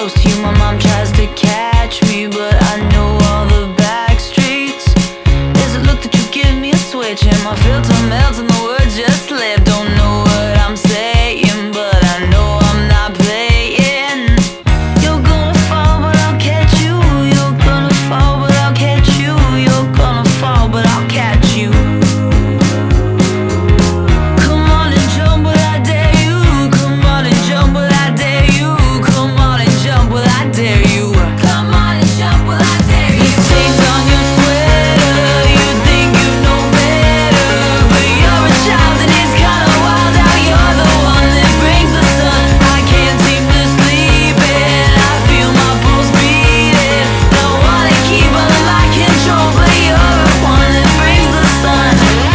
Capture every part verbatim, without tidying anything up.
close to you. My mom tries to catch me, but I know all the back streets. There's a look that you give me, a switch, and my filter melts and the words just slip. Don't know what I'm saying, but I know I'm not playing. You're gonna fall, but I'll catch you. You're gonna fall, but I'll catch you. You're gonna fall, but I'll catch you. Come on and jump, but I dare you. Come on and jump, but I dare you. Come on and jump, but I dare you. Come on and jump, but I dare you. The stains on your sweater, you think you know better, but you're a child and it's kinda wild how you're the one that brings the sun. I can't seem to sleep and I feel my pulse beating. Don't wanna keep all of my control, but you're the one that brings the sun.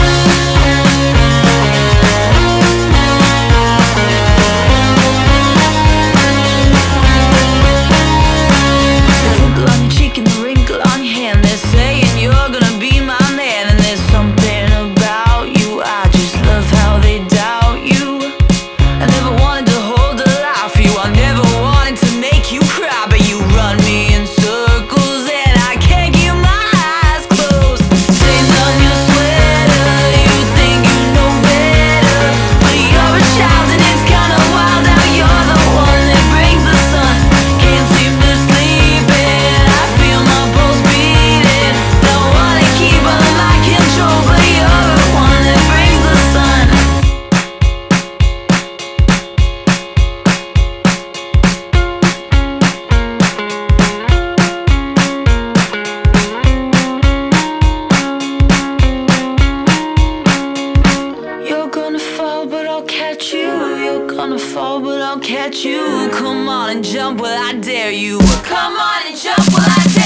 The twinkle on your cheek and the wrinkle on your hand, they're saying you're gonna be my man. And there's something about you, I just love how they doubt you. I never wanted to hold a lie for you, I never wanted to make you cry, but you run me in circles and I can't keep my eyes closed. Stains on your sweater, you think you know better, but you're a child and it's kinda wild how you're the one that brings the sun. Can't seem to sleep and I feel my pulse beating. Don't wanna keep all of my control, but you're the one that brings the sun. You're gonna fall, but I'll catch you. You're gonna fall, but I'll catch you. Come on and jump, well I dare you. Come on and jump, well I dare you.